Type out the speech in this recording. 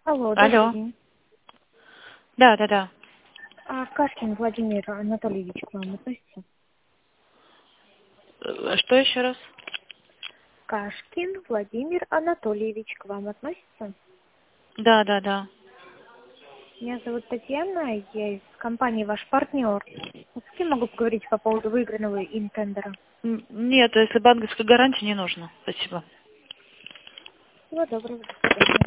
Алло, добрый Алло. день. Да. Кашкин Владимир Анатольевич к вам относится? Что еще раз? Кашкин Владимир Анатольевич к вам относится? Да. Меня зовут Татьяна, я из компании «Ваш партнер». Вот с кем могу поговорить по поводу выигранного им тендера? Нет, если банковской гарантии не нужно. Спасибо. Всего доброго, до свидания.